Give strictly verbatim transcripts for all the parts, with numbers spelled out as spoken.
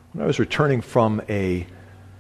When I was returning from a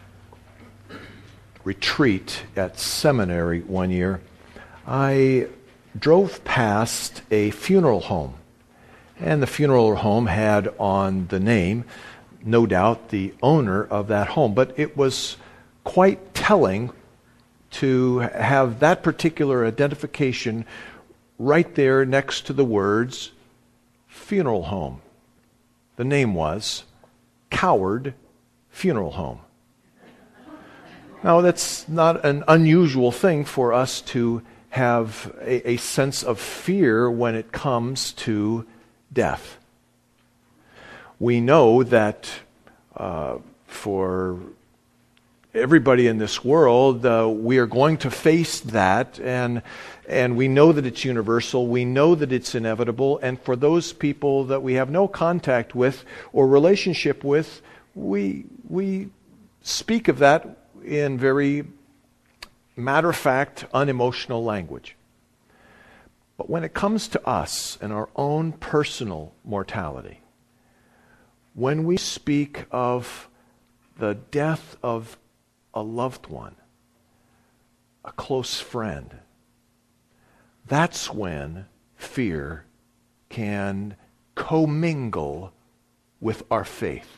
retreat at seminary one year, I drove past a funeral home. And the funeral home had on the name, no doubt, the owner of that home. But it was quite telling to have that particular identification right there next to the words funeral home. The name was Coward Funeral Home. Now, that's not an unusual thing for us to have a, a sense of fear when it comes to death. We know that uh, for everybody in this world, uh, we are going to face that, and and we know that it's universal. We know that it's inevitable, and for those people that we have no contact with or relationship with, we we speak of that in very matter-of-fact, unemotional language. But when it comes to us and our own personal mortality, when we speak of the death of a loved one, a close friend, that's when fear can commingle with our faith.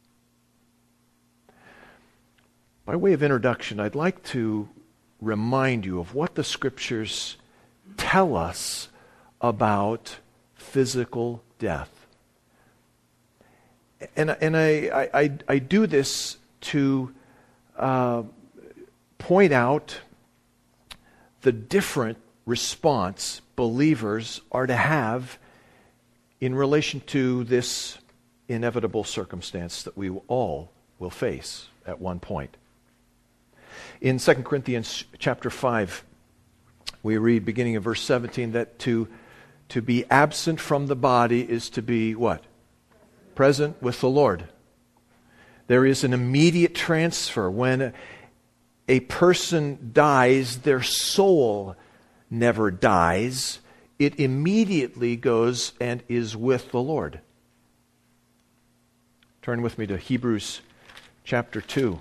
By way of introduction, I'd like to remind you of what the Scriptures tell us about physical death. And, and I, I, I do this to uh, point out the different response believers are to have in relation to this inevitable circumstance that we all will face at one point. In Second Corinthians chapter five, we read, beginning of verse seventeen, that to, to be absent from the body is to be what? Present with the Lord. There is an immediate transfer. When a, a person dies, their soul never dies. It immediately goes and is with the Lord. Turn with me to Hebrews chapter two.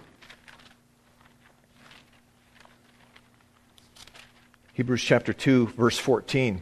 Hebrews chapter two, verse fourteen.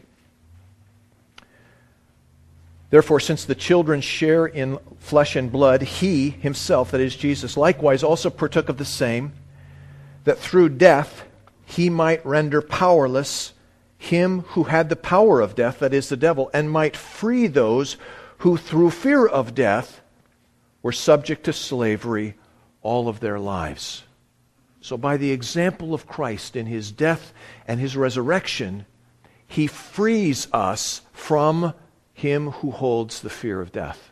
Therefore, since the children share in flesh and blood, he himself, that is Jesus, likewise also partook of the same, that through death he might render powerless him who had the power of death, that is the devil, and might free those who through fear of death were subject to slavery all of their lives. So by the example of Christ in his death and his resurrection, he frees us from him who holds the fear of death.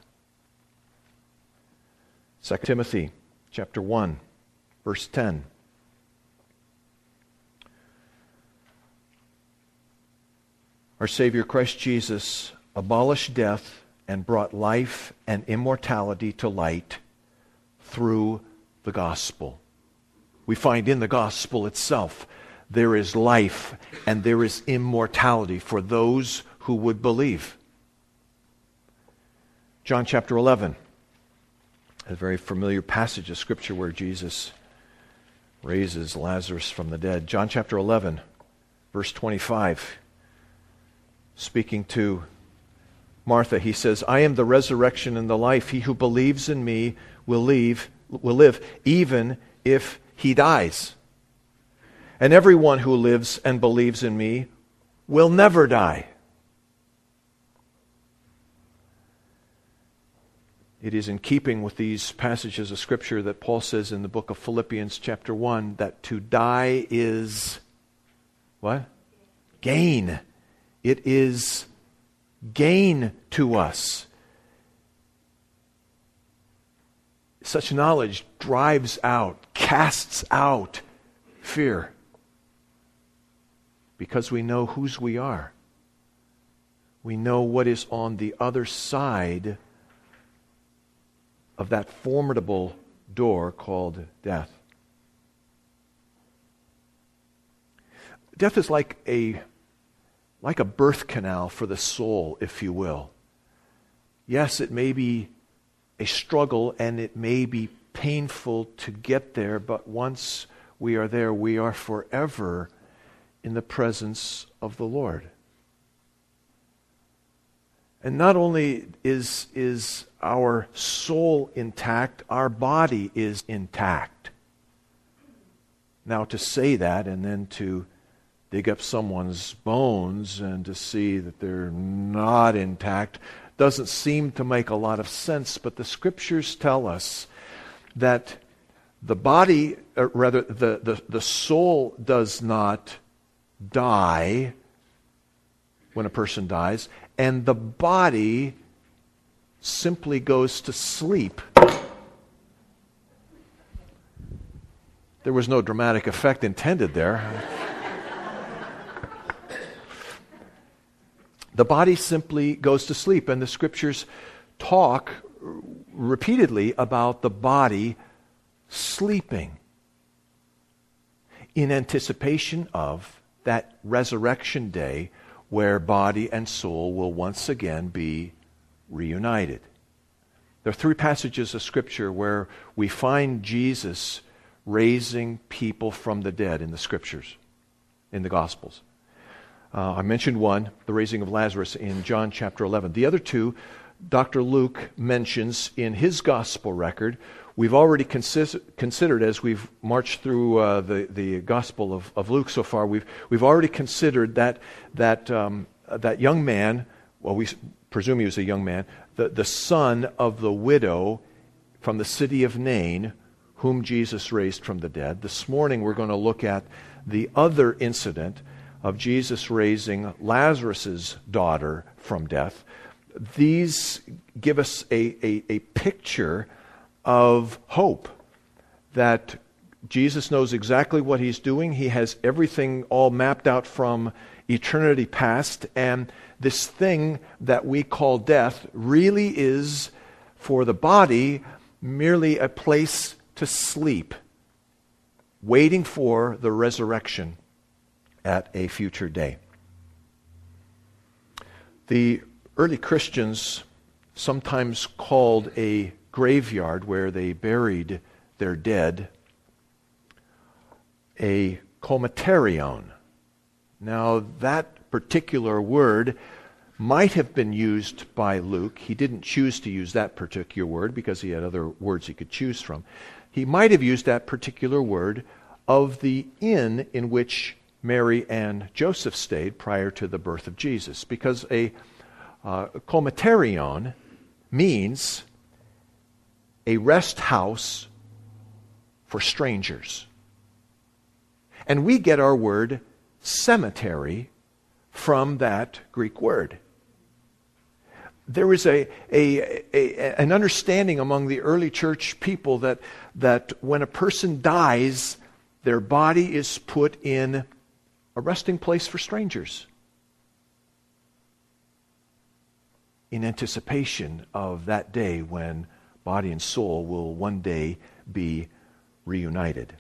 Second Timothy chapter one, verse ten. Our Savior Christ Jesus abolished death and brought life and immortality to light through the gospel. We find in the gospel itself there is life and there is immortality for those who would believe. John chapter eleven, a very familiar passage of Scripture where Jesus raises Lazarus from the dead. John chapter eleven, verse twenty-five, speaking to Martha, he says, I am the resurrection and the life. He who believes in me will live, will live even if he dies. And everyone who lives and believes in me will never die. It is in keeping with these passages of Scripture that Paul says in the book of Philippians chapter one that to die is what? Gain. It is gain to us. Such knowledge drives out, casts out fear. Because we know whose we are. We know what is on the other side of that formidable door called death. Death is like a like a birth canal for the soul, if you will. Yes, it may be a struggle, and it may be painful to get there, but once we are there, we are forever in the presence of the Lord. And not only is, is our soul intact, our body is intact. Now, to say that and then to dig up someone's bones and to see that they're not intact doesn't seem to make a lot of sense, but the Scriptures tell us that the body, or rather the, the, the soul does not die when a person dies, and the body simply goes to sleep. There was no dramatic effect intended there. The body simply goes to sleep, and the Scriptures talk repeatedly about the body sleeping in anticipation of that resurrection day where body and soul will once again be reunited. There are three passages of Scripture where we find Jesus raising people from the dead in the Scriptures, in the Gospels. Uh, I mentioned one, the raising of Lazarus in John chapter eleven. The other two, Doctor Luke mentions in his Gospel record. We've already consis- considered, as we've marched through uh, the, the Gospel of, of Luke so far, we've, we've already considered that, that, um, that young man, well, we presume he was a young man, the, the son of the widow from the city of Nain, whom Jesus raised from the dead. This morning we're going to look at the other incident of Jesus raising Lazarus' daughter from death. These give us a, a, a picture of hope, that Jesus knows exactly what he's doing. He has everything all mapped out from eternity past, and this thing that we call death really is, for the body, merely a place to sleep, waiting for the resurrection at a future day. The early Christians sometimes called a graveyard where they buried their dead a comatarion. Now, that particular word might have been used by Luke. He didn't choose to use that particular word because he had other words he could choose from. He might have used that particular word of the inn in which Mary and Joseph stayed prior to the birth of Jesus, because a uh, comatarion means a rest house for strangers. And we get our word cemetery from that Greek word. There is a, a, a an understanding among the early church people that, that when a person dies, their body is put in a resting place for strangers in anticipation of that day when body and soul will one day be reunited.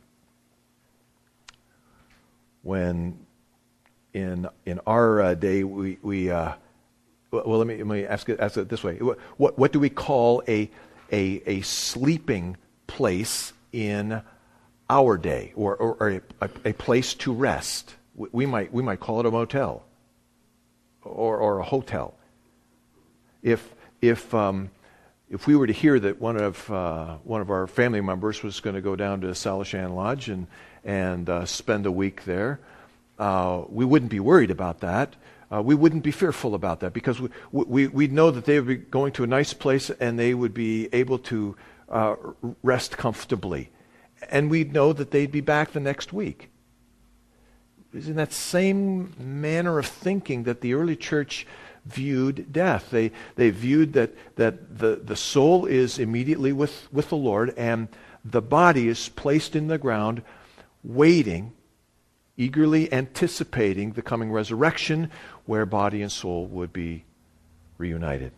When in in our uh, day we we uh, well let me let me ask it, ask it this way: what what do we call a a a sleeping place in our day, or or, or a, a, a place to rest? We, we might we might call it a motel or or a hotel. If if um, if we were to hear that one of uh, one of our family members was going to go down to Salishan Lodge and and uh, spend a week there, uh, we wouldn't be worried about that. Uh, we wouldn't be fearful about that, because we, we we'd know that they would be going to a nice place and they would be able to uh, rest comfortably, and we'd know that they'd be back the next week. It's in that same manner of thinking that the early church viewed death. They they viewed that that the, the soul is immediately with, with the Lord, and the body is placed in the ground, waiting, eagerly anticipating the coming resurrection, where body and soul would be reunited.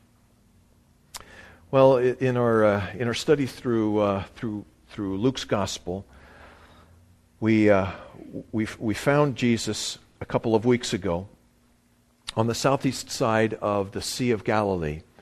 Well, in our uh, in our study through uh, through through Luke's gospel, we uh, we we found Jesus a couple of weeks ago on the southeast side of the Sea of Galilee,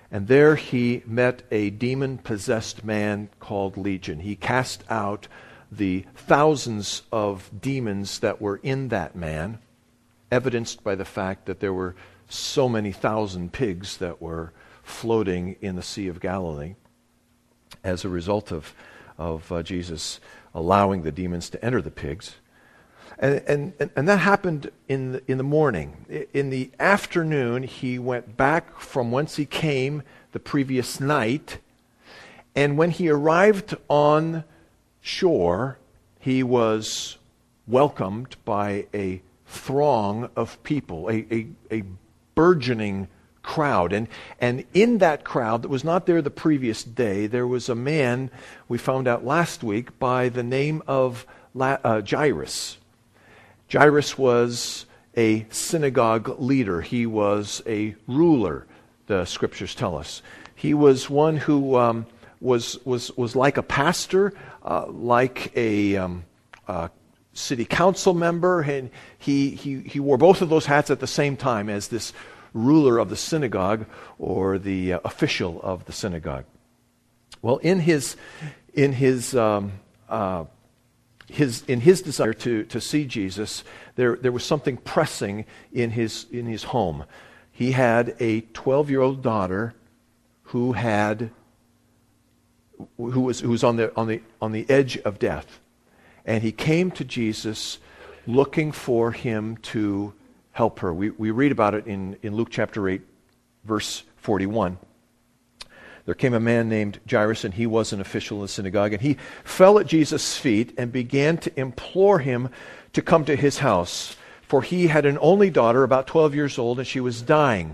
And there he met a demon-possessed man called Legion. He cast out the thousands of demons that were in that man, evidenced by the fact that there were so many thousand pigs that were floating in the Sea of Galilee as a result of, of uh, Jesus allowing the demons to enter the pigs. And, and, and that happened in the, in the morning. In the afternoon, he went back from whence he came the previous night. And when he arrived on shore, he was welcomed by a throng of people, a, a, a burgeoning crowd. And, and in that crowd that was not there the previous day, there was a man we found out last week by the name of La, uh, Jairus. Jairus was a synagogue leader. He was a ruler, the scriptures tell us. He was one who um, was, was, was like a pastor, uh, like a um, uh, city council member, and he, he, he wore both of those hats at the same time as this ruler of the synagogue or the uh, official of the synagogue. Well, in his, in his um, uh, His, in his desire to, to see Jesus, there, there was something pressing in his, in his home. He had a twelve-year-old daughter who had who was who was on the on the on the edge of death. And he came to Jesus looking for him to help her. We we read about it in, in Luke chapter eight, verse forty-one. There came a man named Jairus, and he was an official in the synagogue, and he fell at Jesus' feet and began to implore him to come to his house, for he had an only daughter, about twelve years old, and she was dying.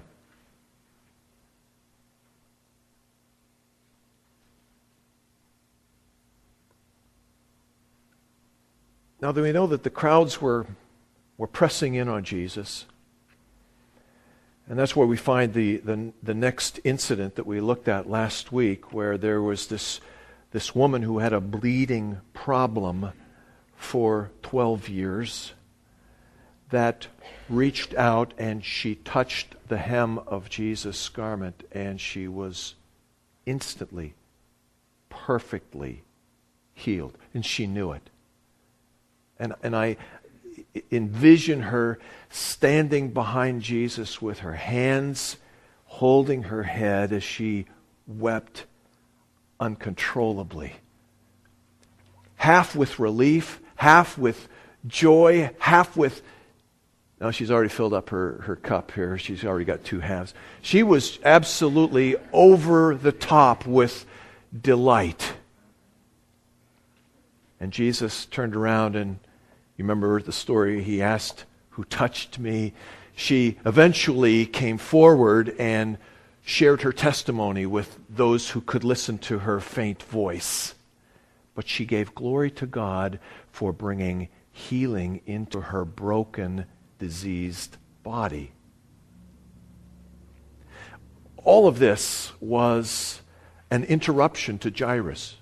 Now, we know that the crowds were, were pressing in on Jesus. And that's where we find the, the the next incident that we looked at last week, where there was this, this woman who had a bleeding problem for twelve years that reached out and she touched the hem of Jesus' garment, and she was instantly, perfectly healed. And she knew it. And, and I envision her standing behind Jesus with her hands holding her head as she wept uncontrollably. Half with relief, half with joy, half with... Now she's already filled up her, her cup here. She's already got two halves. She was absolutely over the top with delight. And Jesus turned around, and you remember the story, he asked, "Who touched me?" She eventually came forward and shared her testimony with those who could listen to her faint voice. But she gave glory to God for bringing healing into her broken, diseased body. All of this was an interruption to Jairus.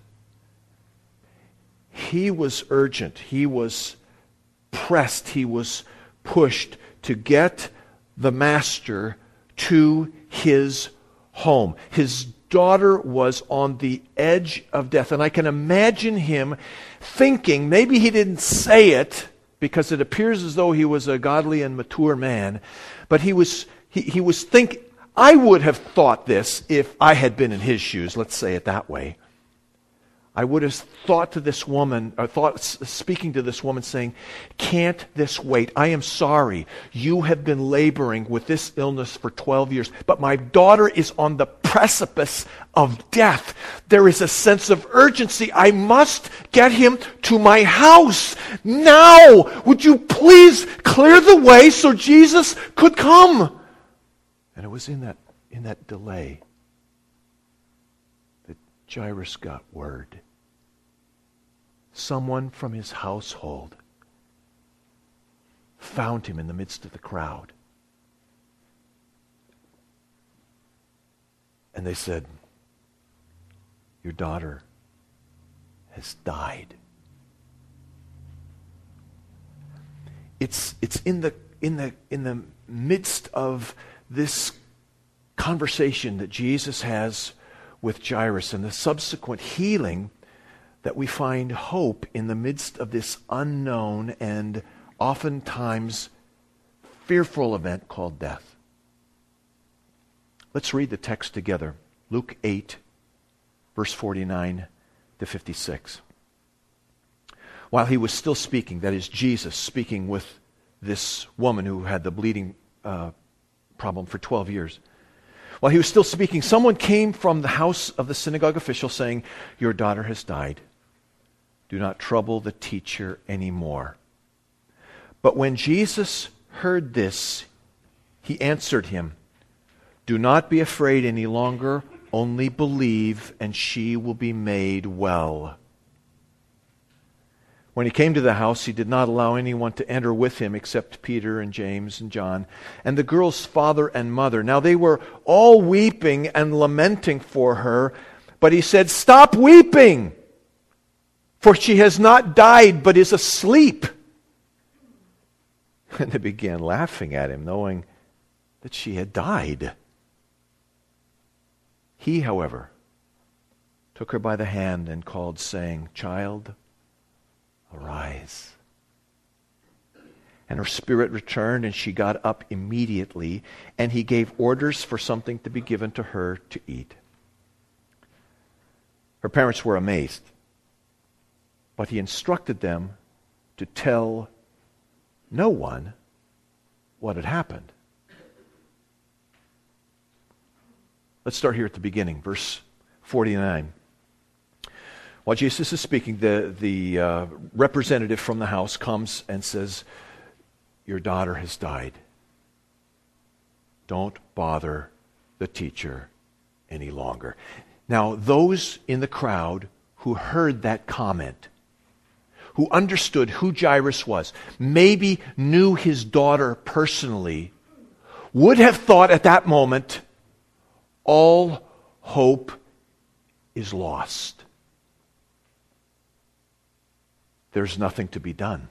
He was urgent. He was pressed, he was pushed to get the master to his home. His daughter was on the edge of death, and I can imagine him thinking, maybe he didn't say it because it appears as though he was a godly and mature man, but he was he, he was thinking, I would have thought this if I had been in his shoes, let's say it that way. I would have thought to this woman, or thought speaking to this woman saying, "Can't this wait? I am sorry. You have been laboring with this illness for twelve years, but my daughter is on the precipice of death. There is a sense of urgency. I must get him to my house now. Would you please clear the way so Jesus could come?" And it was in that, in that delay that Jairus got word. Someone from his household found him in the midst of the crowd. And they said, "Your daughter has died." It's, it's in the, in the, in the midst of this conversation that Jesus has with Jairus and the subsequent healing, that we find hope in the midst of this unknown and oftentimes fearful event called death. Let's read the text together. Luke eight, verse forty-nine to fifty-six. While he was still speaking, that is Jesus speaking with this woman who had the bleeding uh, problem for twelve years. While he was still speaking, someone came from the house of the synagogue official saying, "Your daughter has died. Do not trouble the teacher anymore." But when Jesus heard this, he answered him, "Do not be afraid any longer, only believe, and she will be made well." When he came to the house, he did not allow anyone to enter with him except Peter and James and John and the girl's father and mother. Now they were all weeping and lamenting for her, but he said, "Stop weeping, for she has not died, but is asleep." And they began laughing at him, knowing that she had died. He, however, took her by the hand and called, saying, "Child, arise." And her spirit returned, and she got up immediately, and he gave orders for something to be given to her to eat. Her parents were amazed, but he instructed them to tell no one what had happened. Let's start here at the beginning, verse forty-nine. While Jesus is speaking, the, the uh, representative from the house comes and says, "Your daughter has died. Don't bother the teacher any longer." Now, those in the crowd who heard that comment, who understood who Jairus was, maybe knew his daughter personally, would have thought at that moment, all hope is lost. There's nothing to be done.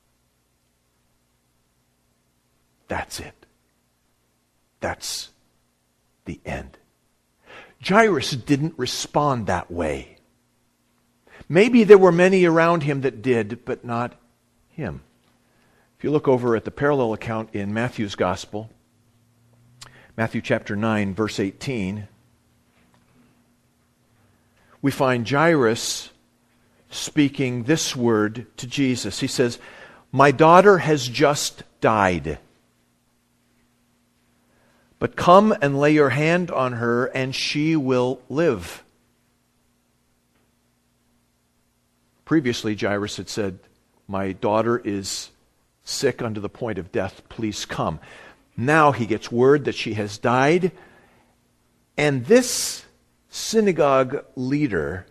That's it. That's the end. Jairus didn't respond that way. Maybe there were many around him that did, but not him. If you look over at the parallel account in Matthew's Gospel, Matthew chapter nine, verse eighteen, we find Jairus speaking this word to Jesus. He says, "My daughter has just died. But come and lay your hand on her, and she will live." Previously, Jairus had said, "My daughter is sick unto the point of death. Please come." Now he gets word that she has died. And this synagogue leader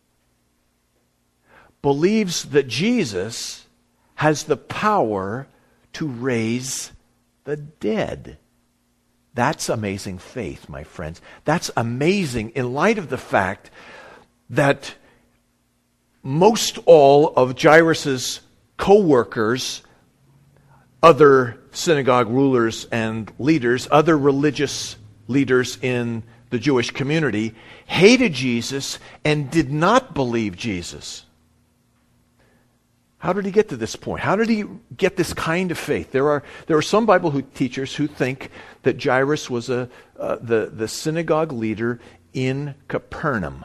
believes that Jesus has the power to raise the dead. That's amazing faith, my friends. That's amazing in light of the fact that most all of Jairus' co-workers, other synagogue rulers and leaders, other religious leaders in the Jewish community, hated Jesus and did not believe Jesus. How did he get to this point? How did he get this kind of faith? There are there are some Bible who, teachers who think that Jairus was a uh, the the synagogue leader in Capernaum.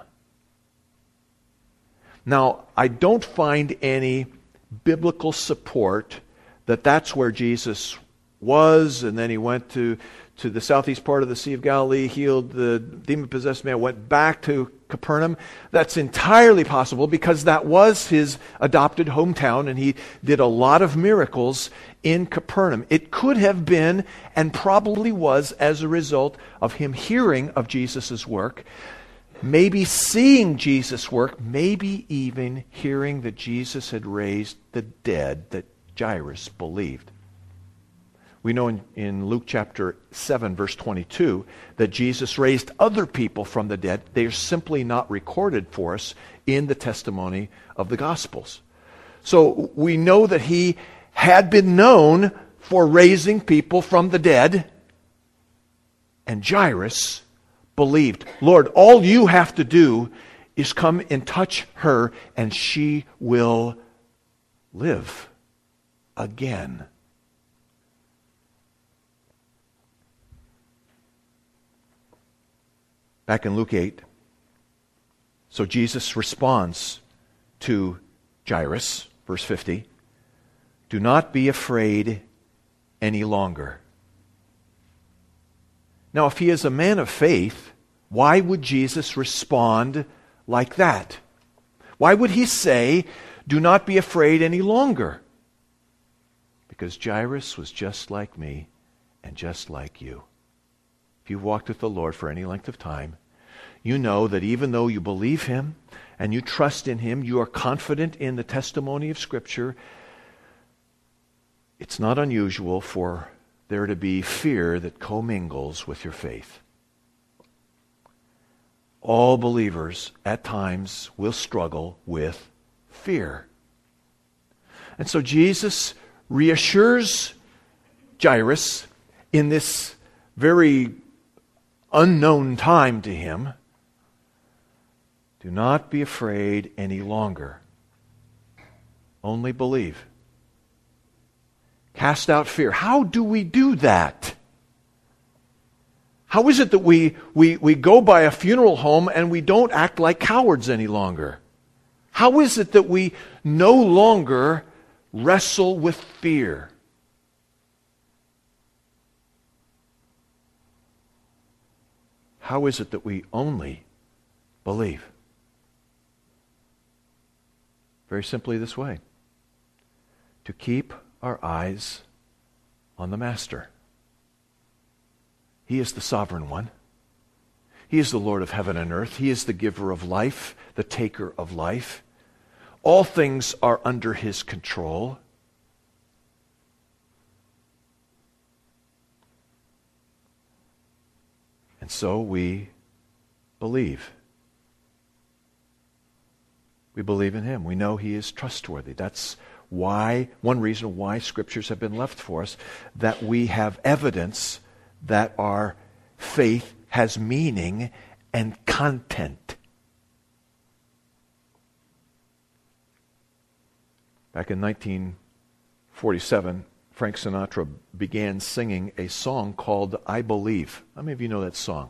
Now, I don't find any biblical support that that's where Jesus was, and then he went to to the southeast part of the Sea of Galilee, healed the demon-possessed man, went back to Capernaum. That's entirely possible because that was his adopted hometown, and he did a lot of miracles in Capernaum. It could have been, and probably was, as a result of him hearing of Jesus' work, maybe seeing Jesus' work, maybe even hearing that Jesus had raised the dead that Jairus believed. We know in, in Luke chapter seven, verse twenty-two, that Jesus raised other people from the dead. They are simply not recorded for us in the testimony of the Gospels. So we know that he had been known for raising people from the dead. And Jairus believed. Lord, all you have to do is come and touch her, and she will live again. Back in Luke eight, so Jesus responds to Jairus, verse fifty, do not be afraid any longer. Now, if he is a man of faith, why would Jesus respond like that? Why would he say, do not be afraid any longer? Because Jairus was just like me and just like you. If you've walked with the Lord for any length of time, you know that even though you believe Him and you trust in Him, you are confident in the testimony of Scripture, it's not unusual for there to be fear that commingles with your faith. All believers at times will struggle with fear. And so Jesus reassures Jairus in this very unknown time to him, do not be afraid any longer. Only believe. Cast out fear. How do we do that? How is it that we, we, we go by a funeral home and we don't act like cowards any longer? How is it that we no longer wrestle with fear? How is it that we only believe? Very simply this way. To keep our eyes on the Master. He is the sovereign one. He is the Lord of heaven and earth. He is the giver of life, the taker of life. All things are under His control. And so we believe. We believe in Him. We know He is trustworthy. That's why, one reason why Scriptures have been left for us, that we have evidence that our faith has meaning and content. Back in nineteen forty-seven, Frank Sinatra began singing a song called I Believe. How many of you know that song?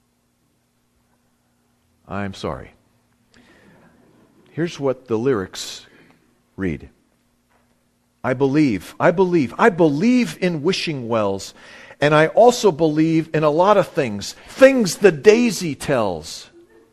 I'm sorry. Here's what the lyrics read. I believe, I believe, I believe in wishing wells, and I also believe in a lot of things, things the daisy tells.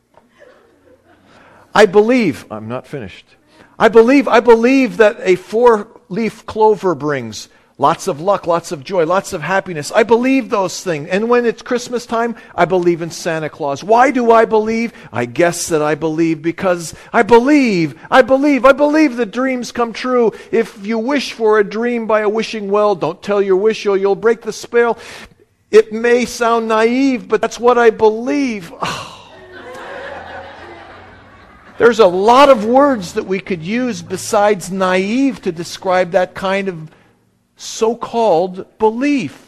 I believe, I'm not finished. I believe, I believe that a four-leaf clover brings lots of luck, lots of joy, lots of happiness. I believe those things. And when it's Christmas time, I believe in Santa Claus. Why do I believe? I guess that I believe because I believe, I believe, I believe that dreams come true. If you wish for a dream by a wishing well, don't tell your wish or you'll break the spell. It may sound naive, but that's what I believe. Oh. There's a lot of words that we could use besides naive to describe that kind of so-called belief.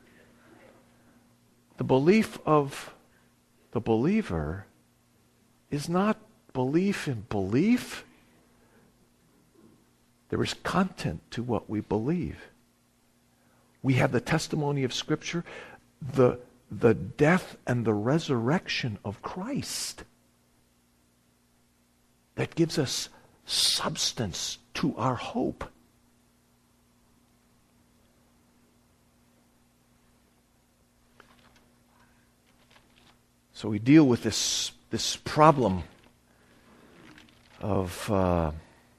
The belief of the believer is not belief in belief. There is content to what we believe. We have the testimony of Scripture, the, the death and the resurrection of Christ. That gives us substance to our hope. So we deal with this, this problem of uh,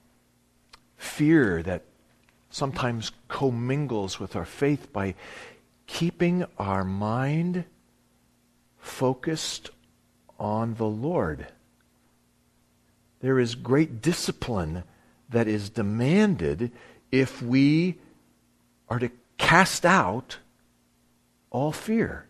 fear that sometimes commingles with our faith by keeping our mind focused on the Lord. There is great discipline that is demanded if we are to cast out all fear.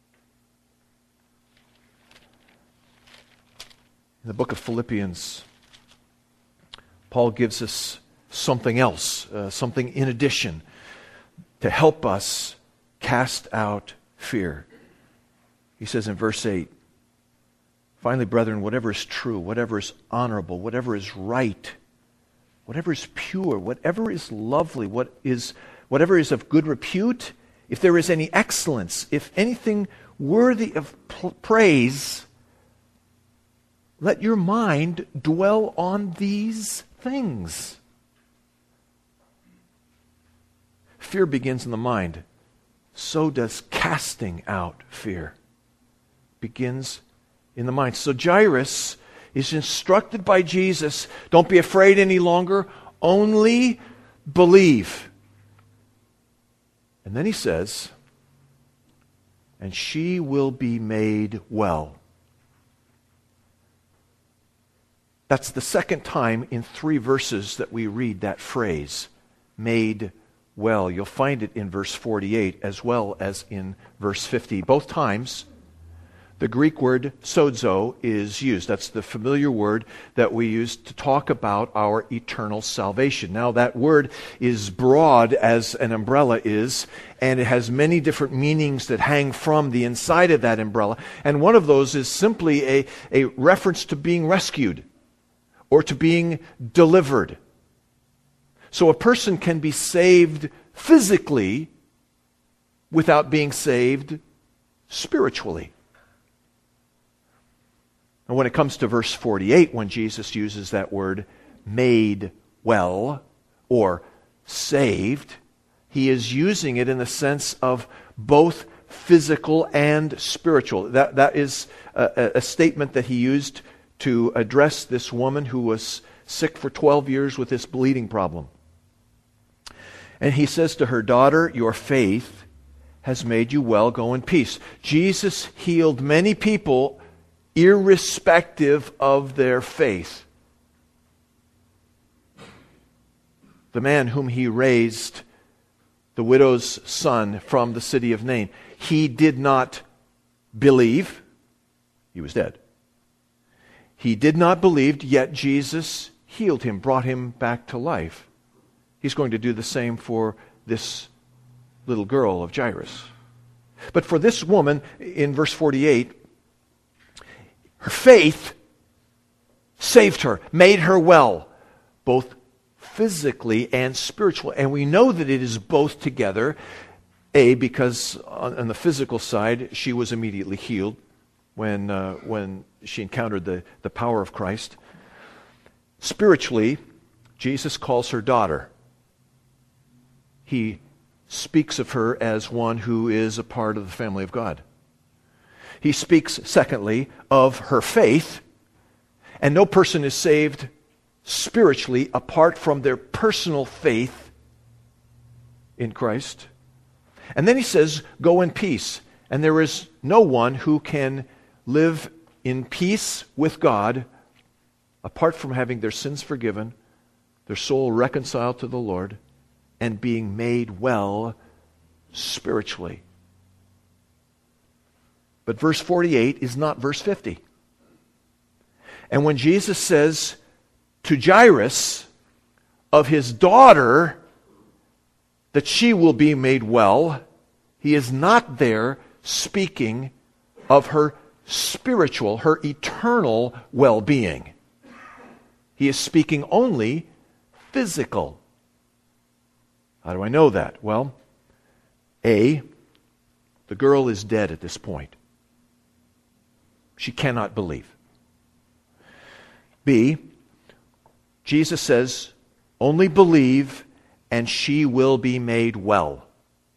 In the book of Philippians, Paul gives us something else, uh, something in addition, to help us cast out fear. He says in verse eight, finally, brethren, whatever is true, whatever is honorable, whatever is right, whatever is pure, whatever is lovely, what is, whatever is of good repute, if there is any excellence, if anything worthy of pl- praise, let your mind dwell on these things. Fear begins in the mind. So does casting out fear. Begins in the mind. So Jairus is instructed by Jesus, don't be afraid any longer, only believe. And then he says, and she will be made well. That's the second time in three verses that we read that phrase, made well. You'll find it in verse forty-eight as well as in verse fifty. Both times, the Greek word sozo is used. That's the familiar word that we use to talk about our eternal salvation. Now, that word is broad as an umbrella is, and it has many different meanings that hang from the inside of that umbrella. And one of those is simply a, a reference to being rescued or to being delivered. So a person can be saved physically without being saved spiritually. And when it comes to verse forty-eight, when Jesus uses that word, made well, or saved, he is using it in the sense of both physical and spiritual. That, that is a, a statement that he used to address this woman who was sick for twelve years with this bleeding problem. And he says to her, daughter, your faith has made you well, go in peace. Jesus healed many people irrespective of their faith. The man whom he raised, the widow's son from the city of Nain, he did not believe. He was dead. He did not believe, yet Jesus healed him, brought him back to life. He's going to do the same for this little girl of Jairus. But for this woman, in verse forty-eight, her faith saved her, made her well, both physically and spiritually. And we know that it is both together. A, because on, on the physical side, she was immediately healed when, uh, when she encountered the, the power of Christ. Spiritually, Jesus calls her daughter. He speaks of her as one who is a part of the family of God. He speaks, secondly, of her faith, and no person is saved spiritually apart from their personal faith in Christ. And then he says, go in peace. And there is no one who can live in peace with God apart from having their sins forgiven, their soul reconciled to the Lord, and being made well spiritually. But verse forty-eight is not verse fifty. And when Jesus says to Jairus of his daughter that she will be made well, he is not there speaking of her spiritual, her eternal well-being. He is speaking only physical. How do I know that? Well, A, the girl is dead at this point. She cannot believe. B, Jesus says, only believe and she will be made well.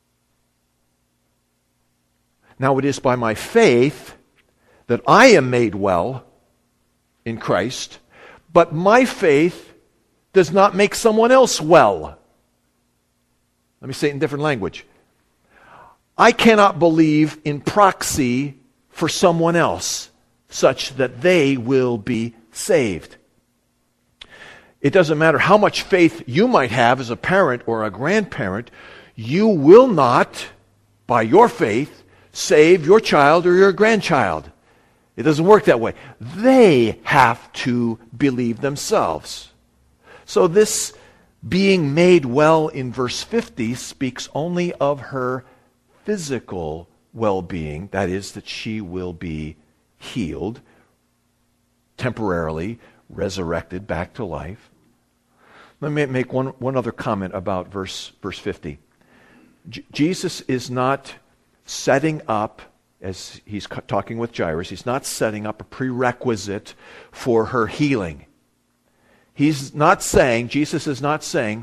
Now it is by my faith that I am made well in Christ, but my faith does not make someone else well. Let me say it in different language. I cannot believe in proxy for someone else such that they will be saved. It doesn't matter how much faith you might have as a parent or a grandparent, you will not, by your faith, save your child or your grandchild. It doesn't work that way. They have to believe themselves. So this being made well in verse fifty speaks only of her physical well-being, that is, that she will be healed, temporarily resurrected back to life. Let me make one, one other comment about verse, verse fifty. J- Jesus is not setting up, as he's talking with Jairus, he's not setting up a prerequisite for her healing. He's not saying, Jesus is not saying,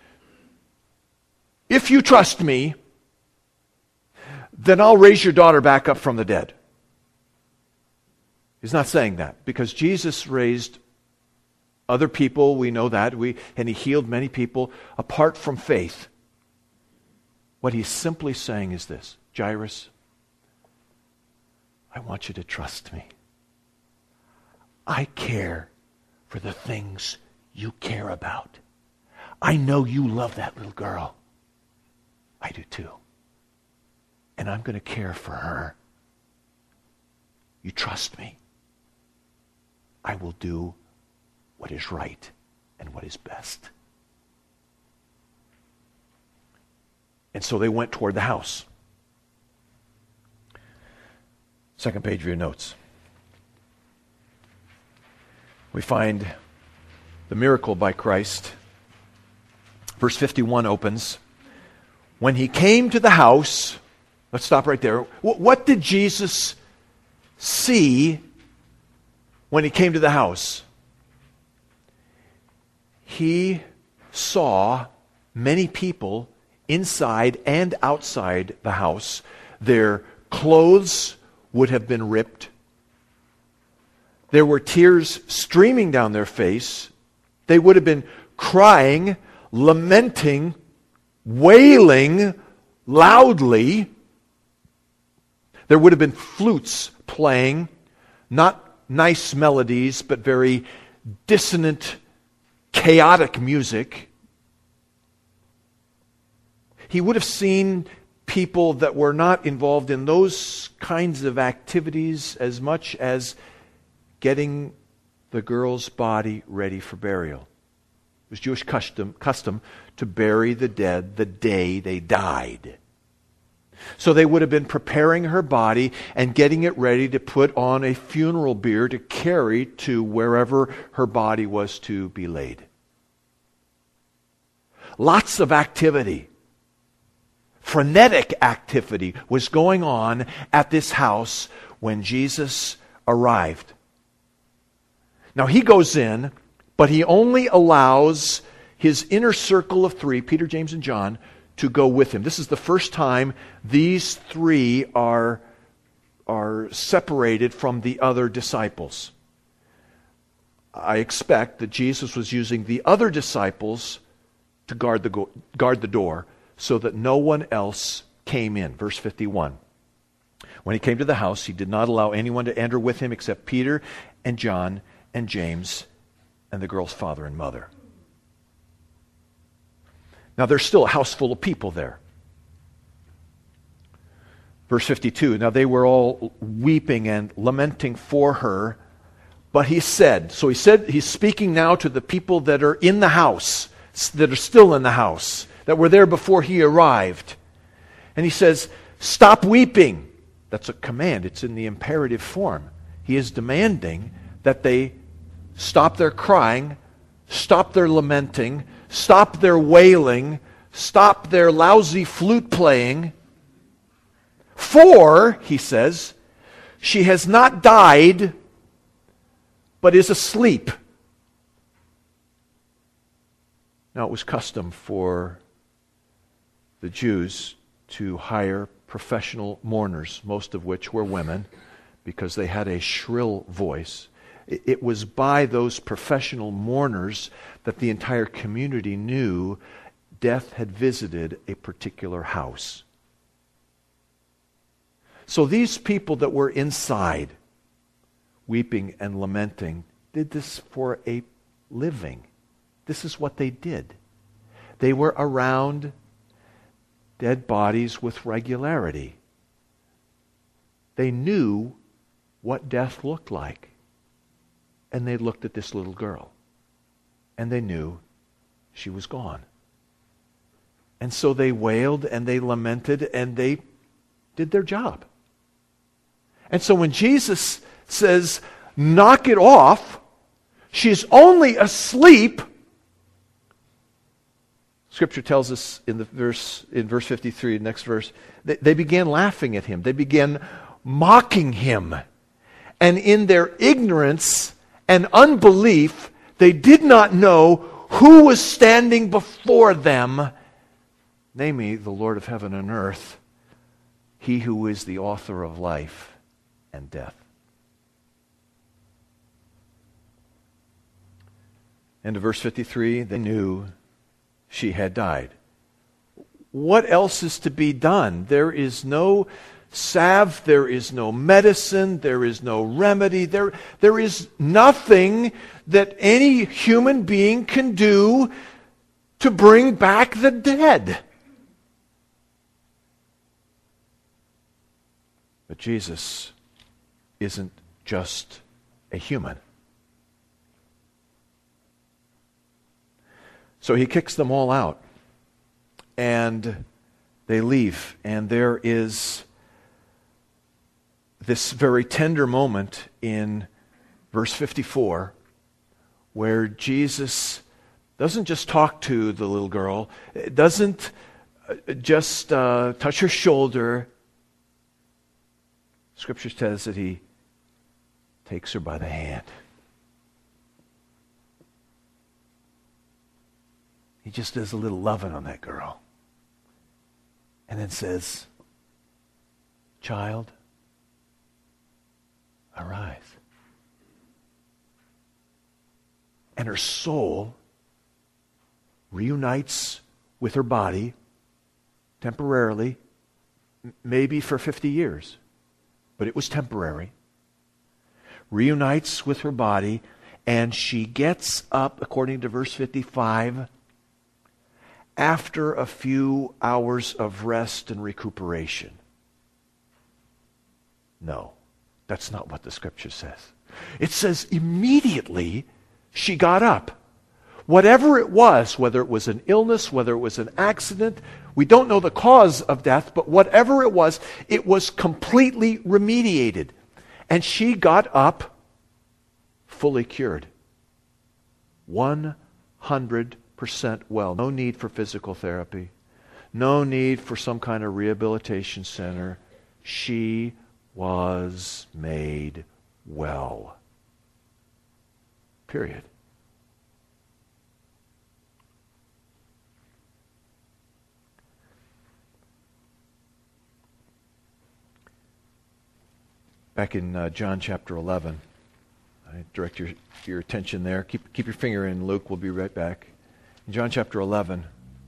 if you trust me, then I'll raise your daughter back up from the dead. He's not saying that, because Jesus raised other people, we know that, we, and he healed many people apart from faith. What he's simply saying is this: Jairus, I want you to trust me. I care for the things you care about. I know you love that little girl. I do too. And I'm going to care for her. You trust me. I will do what is right and what is best. And so they went toward the house. Second page of your notes. We find the miracle by Christ. Verse fifty-one opens, when he came to the house, let's stop right there. What did Jesus see when he came to the house? He saw many people inside and outside the house. Their clothes would have been ripped. There were tears streaming down their face. They would have been crying, lamenting, wailing loudly. There would have been flutes playing, not nice melodies, but very dissonant, chaotic music. He would have seen people that were not involved in those kinds of activities as much as getting the girl's body ready for burial. It was Jewish custom, custom to bury the dead the day they died. So they would have been preparing her body and getting it ready to put on a funeral bier to carry to wherever her body was to be laid. Lots of activity. Frenetic activity was going on at this house when Jesus arrived. Now he goes in, but he only allows his inner circle of three, Peter, James, and John, to go with him. This is the first time these three are, are separated from the other disciples. I expect that Jesus was using the other disciples to guard the, go- guard the door so that no one else came in. Verse fifty-one. When he came to the house, he did not allow anyone to enter with him except Peter and John and James and the girl's father and mother. Now there's still a house full of people there. Verse fifty-two, now they were all weeping and lamenting for her, but he said, so he said, he's speaking now to the people that are in the house, that are still in the house, that were there before he arrived. And he says, stop weeping. That's a command. It's in the imperative form. He is demanding that they stop their crying, stop their lamenting, stop their wailing, stop their lousy flute playing. For, he says, she has not died, but is asleep. Now it was custom for the Jews to hire professional mourners, most of which were women, because they had a shrill voice. It was by those professional mourners that the entire community knew death had visited a particular house. So these people that were inside, weeping and lamenting, did this for a living. This is what they did. They were around dead bodies with regularity. They knew what death looked like. And they looked at this little girl. And they knew she was gone. And so they wailed and they lamented and they did their job. And so when Jesus says, knock it off, she's only asleep. Scripture tells us in the verse in verse fifty-three, the next verse, they, they began laughing at him. They began mocking him. And in their ignorance and unbelief, they did not know who was standing before them, namely the Lord of heaven and earth, he who is the author of life and death. And to verse fifty-three, they knew she had died. What else is to be done? There is no salve, there is no medicine, there is no remedy, there, there is nothing that any human being can do to bring back the dead. But Jesus isn't just a human. So he kicks them all out, and they leave, and there is this very tender moment in verse fifty-four where Jesus doesn't just talk to the little girl, doesn't just uh, touch her shoulder. Scripture says that he takes her by the hand. He just does a little loving on that girl. And then says, child, arise. And her soul reunites with her body temporarily, maybe for fifty years, but it was temporary. Reunites with her body, and she gets up, according to verse fifty-five, after a few hours of rest and recuperation. No, that's not what the Scripture says. It says immediately she got up. Whatever it was, whether it was an illness, whether it was an accident, we don't know the cause of death, but whatever it was, it was completely remediated. And she got up fully cured. one hundred percent well. No need for physical therapy. No need for some kind of rehabilitation center. She was made well. Period. Back in uh, John chapter eleven, I direct your, your attention there. Keep, keep your finger in Luke. We'll be right back. In John chapter eleven,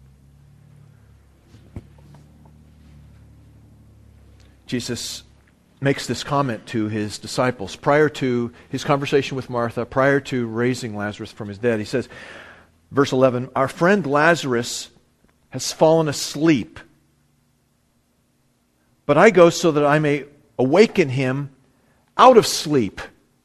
Jesus makes this comment to his disciples prior to his conversation with Martha, prior to raising Lazarus from his dead. He says, verse eleven, our friend Lazarus has fallen asleep, but I go so that I may awaken him out of sleep.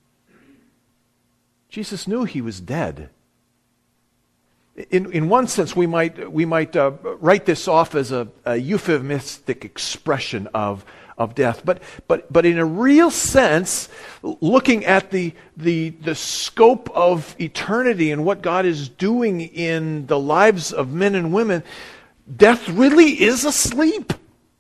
Jesus knew he was dead. In, in one sense, we might, we might uh, write this off as a, a euphemistic expression of, of death. But, but, but in a real sense, looking at the, the, the scope of eternity and what God is doing in the lives of men and women, death really is asleep.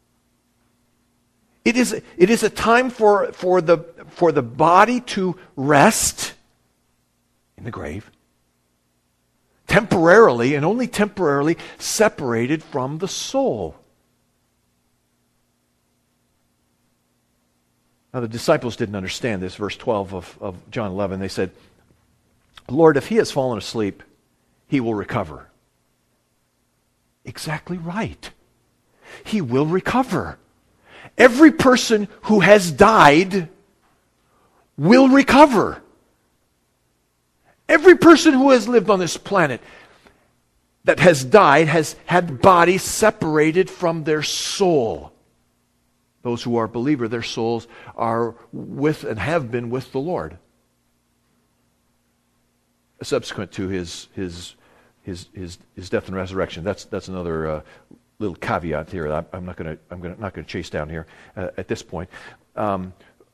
It is, it is a time for, for, the, for the body to rest in the grave, temporarily, and only temporarily, separated from the soul. Now the disciples didn't understand this. Verse twelve of, of John eleven, they said, Lord, if he has fallen asleep, he will recover. Exactly right. He will recover. Every person who has died will recover. Every person who has lived on this planet that has died has had bodies separated from their soul. Those who are believers, their souls are with and have been with the Lord. Subsequent to his his his his, his death and resurrection. That's that's another uh, little caveat here. I'm, I'm not going to. I'm gonna, not going to chase down here uh, at this point. Um,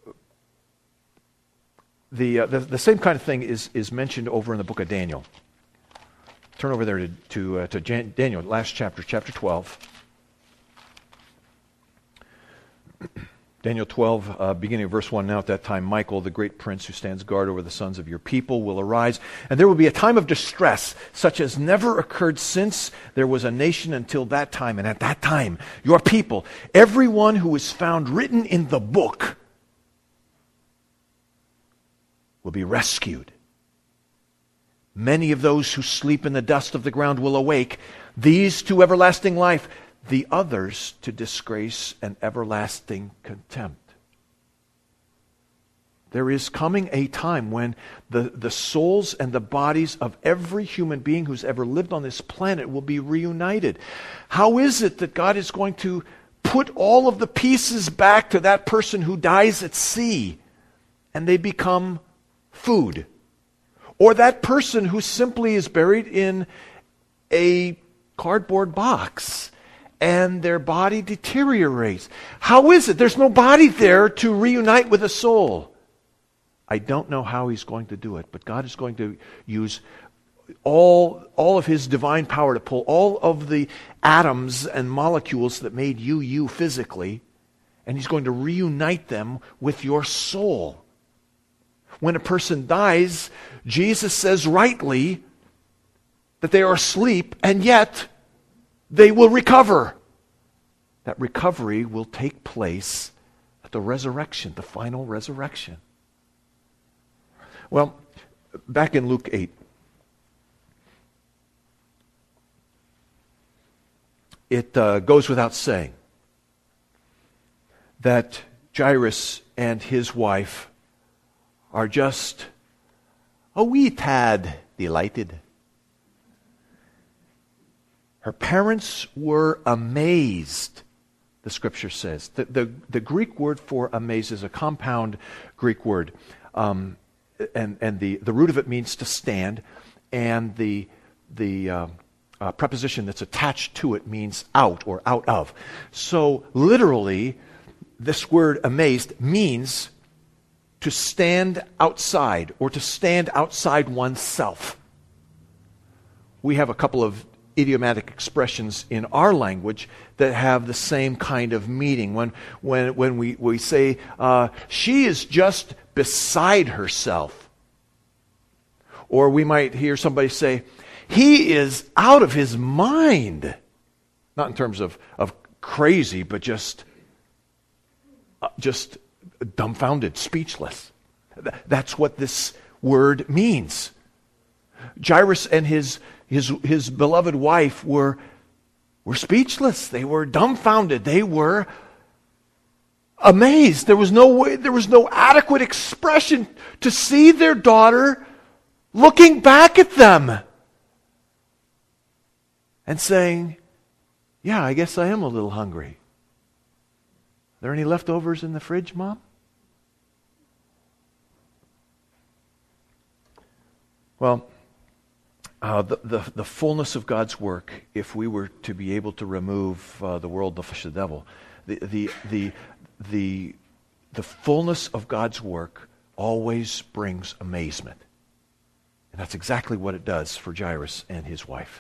the, uh, the the same kind of thing is is mentioned over in the book of Daniel. Turn over there to to, uh, to Jan- Daniel, last chapter, chapter twelve. Daniel twelve, uh, beginning of verse one, now at that time Michael, the great prince who stands guard over the sons of your people, will arise, and there will be a time of distress, such as never occurred since there was a nation until that time. And at that time, your people, everyone who is found written in the book, will be rescued. Many of those who sleep in the dust of the ground will awake, these to everlasting life, the others to disgrace and everlasting contempt. There is coming a time when the, the souls and the bodies of every human being who's ever lived on this planet will be reunited. How is it that God is going to put all of the pieces back to that person who dies at sea and they become food? Or that person who simply is buried in a cardboard box and their body deteriorates? How is it? There's no body there to reunite with a soul. I don't know how he's going to do it, but God is going to use all, all of his divine power to pull all of the atoms and molecules that made you, you physically, and he's going to reunite them with your soul. When a person dies, Jesus says rightly that they are asleep, and yet they will recover. That recovery will take place at the resurrection, the final resurrection. Well, back in Luke eight, it uh, goes without saying that Jairus and his wife are just a wee tad delighted. Her parents were amazed, the scripture says. The, the, the Greek word for amazed is a compound Greek word. Um, and and the, the root of it means to stand. And the, the uh, uh, preposition that's attached to it means out or out of. So literally, this word amazed means to stand outside or to stand outside oneself. We have a couple of idiomatic expressions in our language that have the same kind of meaning. When when when we, we say, uh, she is just beside herself. Or we might hear somebody say, he is out of his mind. Not in terms of, of crazy, but just, uh, just dumbfounded, speechless. Th- that's what this word means. Jairus and his His, his beloved wife were, were speechless. They were dumbfounded. They were amazed. There was no way, there was no adequate expression to see their daughter looking back at them and saying, yeah, I guess I am a little hungry. Are there any leftovers in the fridge, Mom? Well, Uh, the, the, the fullness of God's work, if we were to be able to remove uh, the world, the flesh, the devil, the, the, the, the, the fullness of God's work always brings amazement. And that's exactly what it does for Jairus and his wife.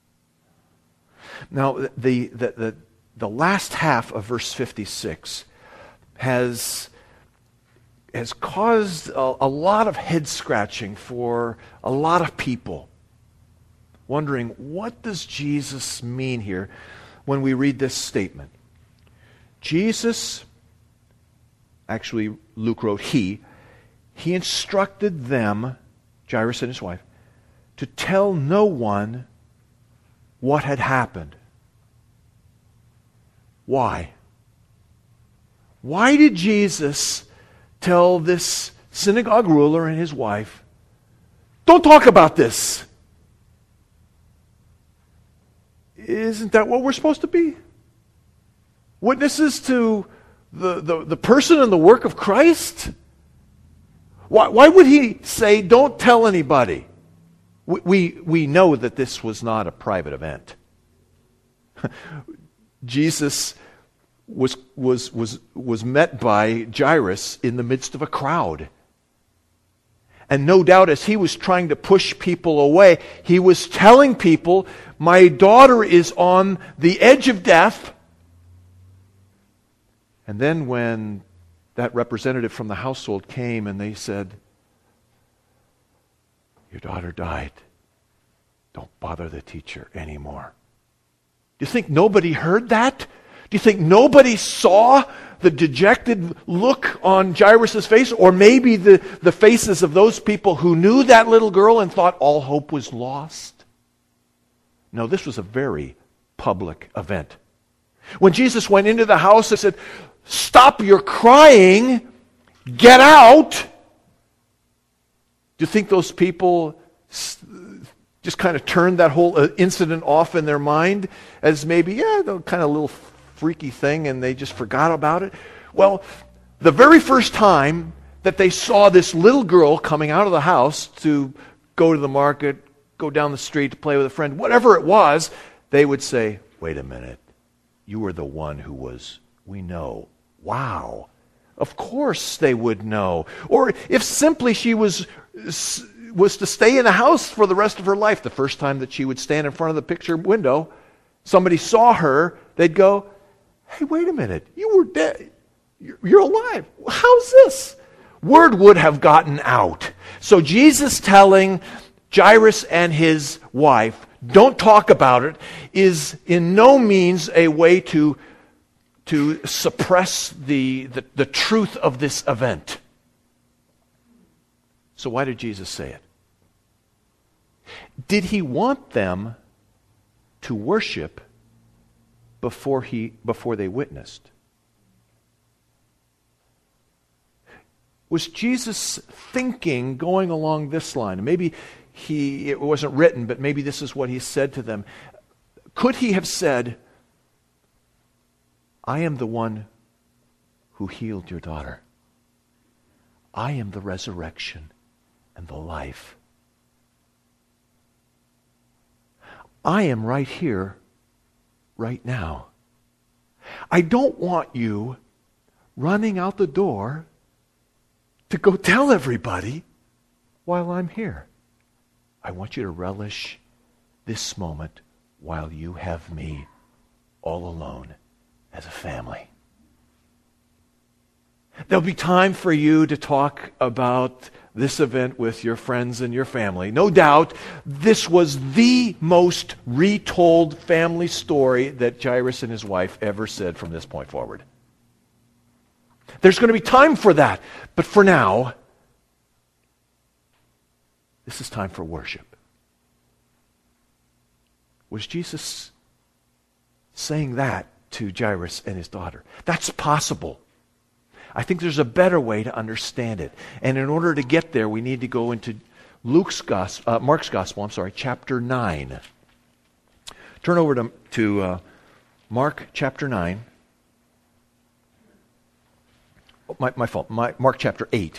Now, the, the, the, the last half of verse fifty-six has, has caused a, a lot of head scratching for a lot of people, wondering, what does Jesus mean here when we read this statement? Jesus, actually Luke wrote he, he instructed them, Jairus and his wife, to tell no one what had happened. Why? Why did Jesus tell this synagogue ruler and his wife, don't talk about this? Isn't that what we're supposed to be? Witnesses to the, the, the person and the work of Christ? Why, why would he say, don't tell anybody? We, we, we know that this was not a private event. Jesus was, was, was, was met by Jairus in the midst of a crowd. And no doubt as he was trying to push people away, he was telling people, my daughter is on the edge of death. And then when that representative from the household came and they said, your daughter died. Don't bother the teacher anymore. Do you think nobody heard that? Do you think nobody saw the dejected look on Jairus' face? Or maybe the, the faces of those people who knew that little girl and thought all hope was lost? No, this was a very public event. When Jesus went into the house and said, stop your crying, get out. Do you think those people just kind of turned that whole incident off in their mind as maybe, yeah, the kind of little freaky thing, and they just forgot about it? Well, the very first time that they saw this little girl coming out of the house to go to the market, go down the street to play with a friend, whatever it was, they would say, wait a minute, you were the one who was, we know. Wow. Of course they would know. Or if simply she was was to stay in the house for the rest of her life, the first time that she would stand in front of the picture window, somebody saw her, they'd go, hey, wait a minute, you were dead. You're, you're alive. How's this? Word would have gotten out. So Jesus telling Jairus and his wife, don't talk about it, is in no means a way to, to suppress the, the, the truth of this event. So why did Jesus say it? Did he want them to worship before he before they witnessed? Was Jesus thinking going along this line? Maybe he it wasn't written, but maybe this is what he said to them. Could he have said, I am the one who healed your daughter. I am the resurrection and the life. I am right here, right now. I don't want you running out the door to go tell everybody while I'm here. I want you to relish this moment while you have me all alone as a family. There'll be time for you to talk about this event with your friends and your family. No doubt, this was the most retold family story that Jairus and his wife ever said from this point forward. There's going to be time for that. But for now, this is time for worship. Was Jesus saying that to Jairus and his daughter? That's possible. I think there's a better way to understand it. And in order to get there, we need to go into Luke's gospel, uh, Mark's Gospel, I'm sorry, chapter nine. Turn over to, to uh, Mark chapter nine. Oh, my, my fault. My, Mark chapter eight,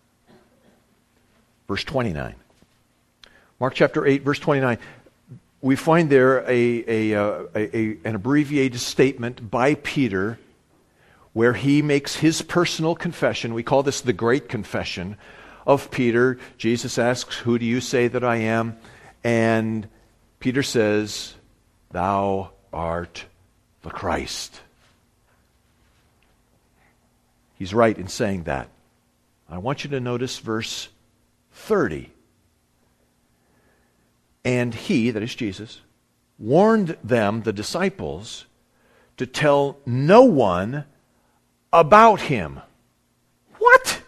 verse twenty-nine. Mark chapter eight, verse twenty-nine. We find there a, a, a, a, an abbreviated statement by Peter where he makes his personal confession. We call this the Great Confession of Peter. Jesus asks, who do you say that I am? And Peter says, thou art the Christ. He's right in saying that. I want you to notice verse thirty. And he, that is Jesus, warned them, the disciples, to tell no one about him. What?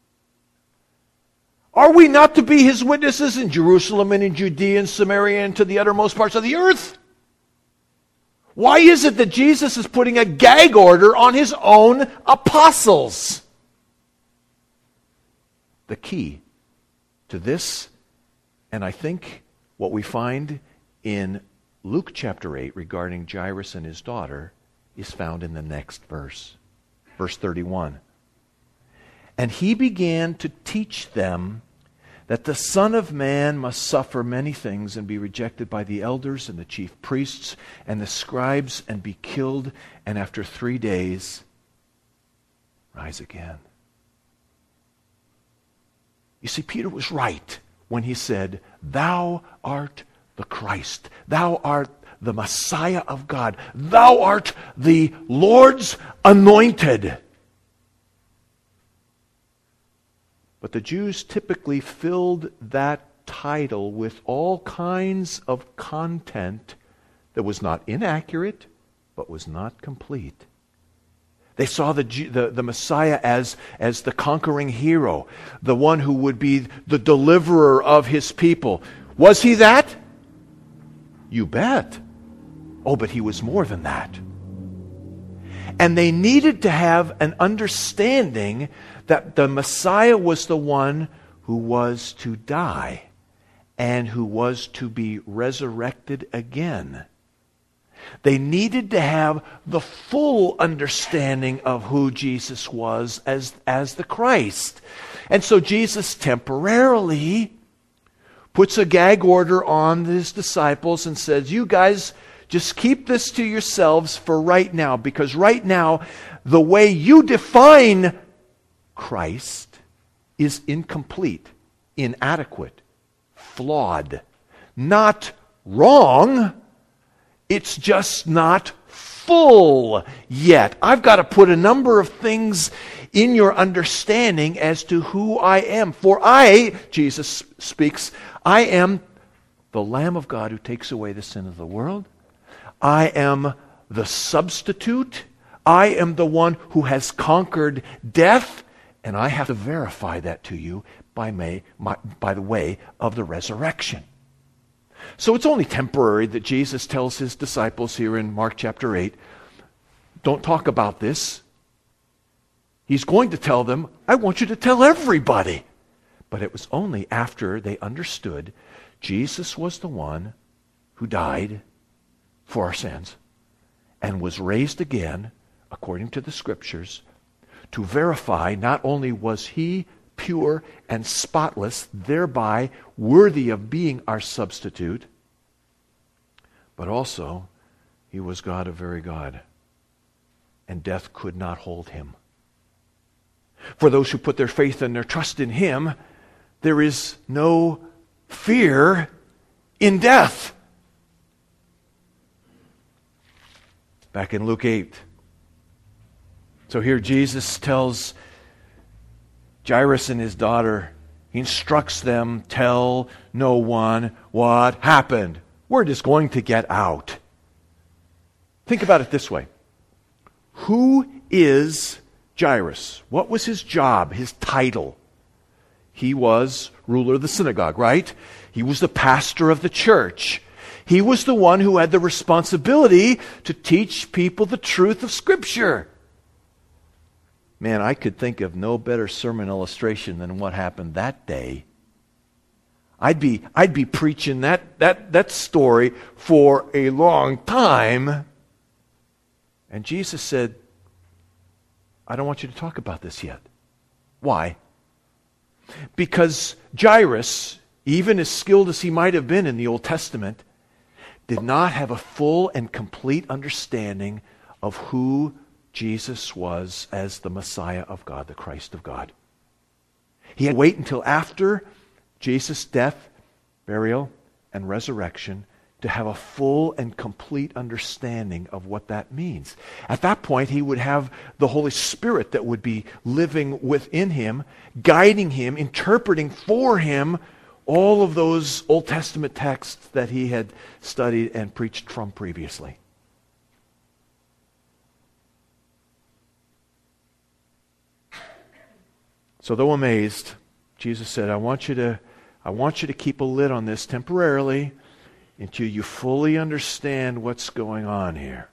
Are we not to be his witnesses in Jerusalem and in Judea and Samaria and to the uttermost parts of the earth? Why is it that Jesus is putting a gag order on his own apostles? The key to this, and I think what we find in Luke chapter eight regarding Jairus and his daughter, is found in the next verse. Verse thirty-one. And he began to teach them that the Son of Man must suffer many things and be rejected by the elders and the chief priests and the scribes and be killed, and after three days rise again. You see, Peter was right when he said, "Thou art the Christ. Thou art the Messiah of God. Thou art the Lord's anointed." But the Jews typically filled that title with all kinds of content that was not inaccurate, but was not complete. They saw the, the, the Messiah as, as the conquering hero, the one who would be the deliverer of his people. Was he that? You bet. Oh, but he was more than that. And they needed to have an understanding that the Messiah was the one who was to die and who was to be resurrected again. They needed to have the full understanding of who Jesus was as, as the Christ. And so Jesus temporarily puts a gag order on his disciples and says, "You guys, just keep this to yourselves for right now, because right now, the way you define Christ is incomplete, inadequate, flawed, not wrong. It's just not full yet. I've got to put a number of things in your understanding as to who I am. For I," Jesus speaks, "I am the Lamb of God who takes away the sin of the world. I am the substitute. I am the one who has conquered death. And I have to verify that to you by, may, my, by the way of the resurrection." So it's only temporary that Jesus tells his disciples here in Mark chapter eight, don't talk about this. He's going to tell them, I want you to tell everybody. But it was only after they understood Jesus was the one who died for our sins and was raised again, according to the Scriptures, to verify not only was he pure and spotless, thereby worthy of being our substitute, but also he was God of very God, and death could not hold him. For those who put their faith and their trust in him, there is no fear in death. Back in Luke eight. So here Jesus tells Jairus and his daughter, he instructs them, tell no one what happened. Word is going to get out. Think about it this way. Who is Jairus? What was his job, his title? He was ruler of the synagogue, right? He was the pastor of the church. He was the one who had the responsibility to teach people the truth of Scripture. Man, I could think of no better sermon illustration than what happened that day. I'd be, I'd be preaching that, that, that story for a long time. And Jesus said, I don't want you to talk about this yet. Why? Because Jairus, even as skilled as he might have been in the Old Testament, did not have a full and complete understanding of who Jesus was as the Messiah of God, the Christ of God. He had to wait until after Jesus' death, burial, and resurrection to have a full and complete understanding of what that means. At that point, he would have the Holy Spirit that would be living within him, guiding him, interpreting for him all of those Old Testament texts that he had studied and preached from previously. So though amazed, Jesus said, I want you to, I want you to keep a lid on this temporarily until you fully understand what's going on here.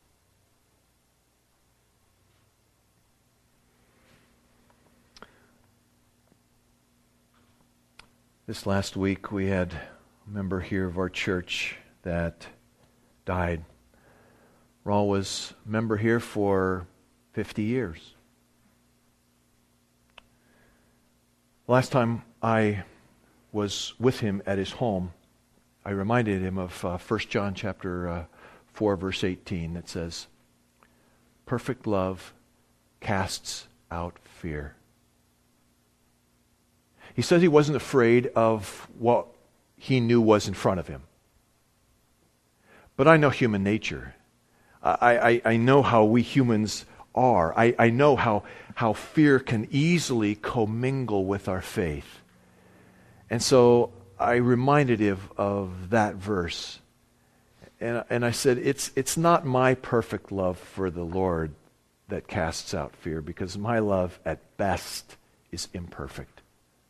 This last week we had a member here of our church that died. Raul was a member here for fifty years. Last time I was with him at his home, I reminded him of uh, First John chapter uh, four, verse eighteen, that says, perfect love casts out fear. He says he wasn't afraid of what he knew was in front of him. But I know human nature. I, I, I know how we humans are. I, I know how, how fear can easily commingle with our faith. And so I reminded him of that verse. And, and I said, it's, it's not my perfect love for the Lord that casts out fear, because my love at best is imperfect.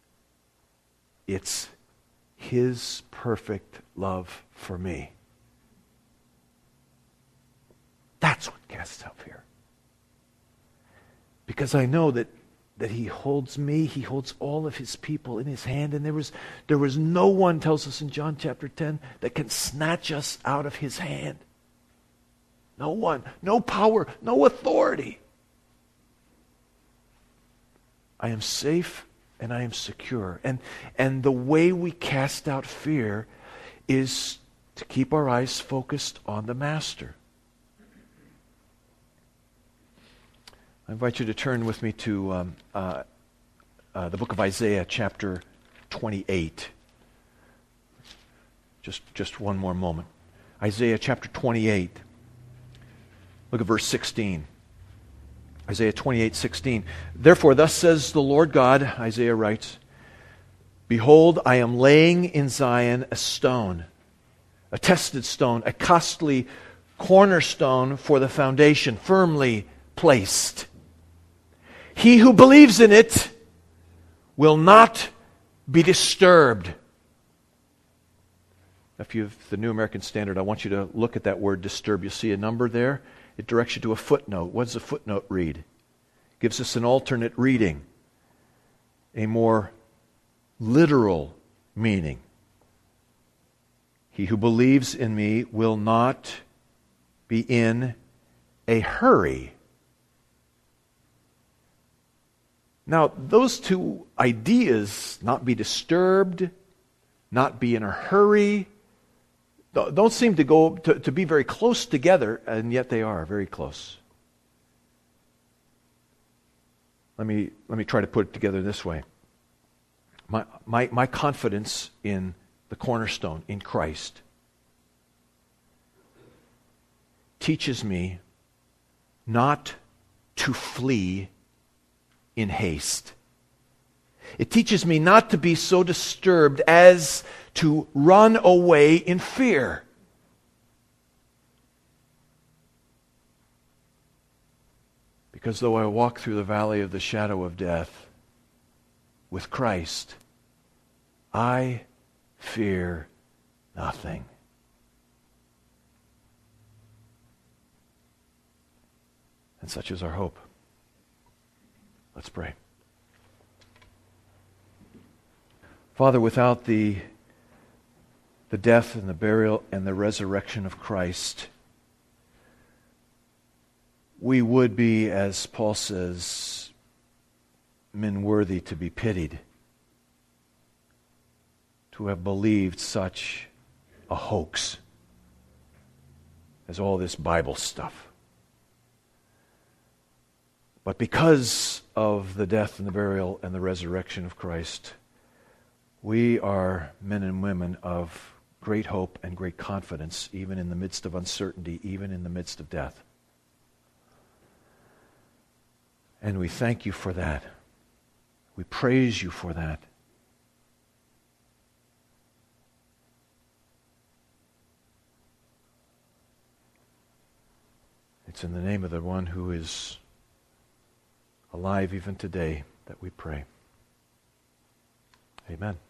It's His perfect love for me. That's what casts out fear. Because I know that, that He holds me, He holds all of His people in His hand, and there was, there was no one, tells us in John chapter ten, that can snatch us out of His hand. No one, no power, no authority. I am safe and I am secure. And, and the way we cast out fear is to keep our eyes focused on the Master. I invite you to turn with me to um, uh, uh, the book of Isaiah, chapter twenty-eight. Just, just one more moment. Isaiah chapter twenty-eight. Look at verse sixteen. Isaiah twenty-eight, sixteen. Therefore, thus says the Lord God, Isaiah writes, behold, I am laying in Zion a stone, a tested stone, a costly cornerstone for the foundation, firmly placed. He who believes in it will not be disturbed. If you have the New American Standard, I want you to look at that word disturb. You see a number there? It directs you to a footnote. What does a footnote read? It gives us an alternate reading, a more literal meaning. He who believes in me will not be in a hurry. Now, those two ideas, not be disturbed, not be in a hurry, don't seem to go to, to be very close together, and yet they are very close. Let me let me try to put it together this way. My my my confidence in the cornerstone, in Christ, teaches me not to flee in haste. It teaches me not to be so disturbed as to run away in fear. Because though I walk through the valley of the shadow of death with Christ, I fear nothing. And such is our hope. Let's pray. Father, without the, the death and the burial and the resurrection of Christ, we would be, as Paul says, men worthy to be pitied, to have believed such a hoax as all this Bible stuff. But because of the death and the burial and the resurrection of Christ, we are men and women of great hope and great confidence, even in the midst of uncertainty, even in the midst of death. And we thank you for that. We praise you for that. It's in the name of the one who is alive even today that we pray. Amen.